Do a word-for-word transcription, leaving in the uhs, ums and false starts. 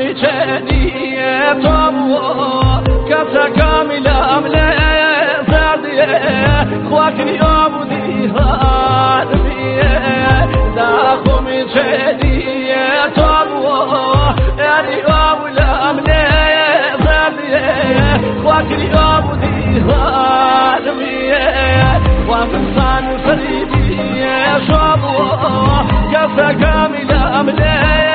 میچنی تو کسا کامل عمله زردیه خواکنی آبودی هادمیه داخو میچنی تو یعنی آبول عمله زردیه خواکنی آبودی هادمیه ومن صان فريدي شابو كفى كامل أملي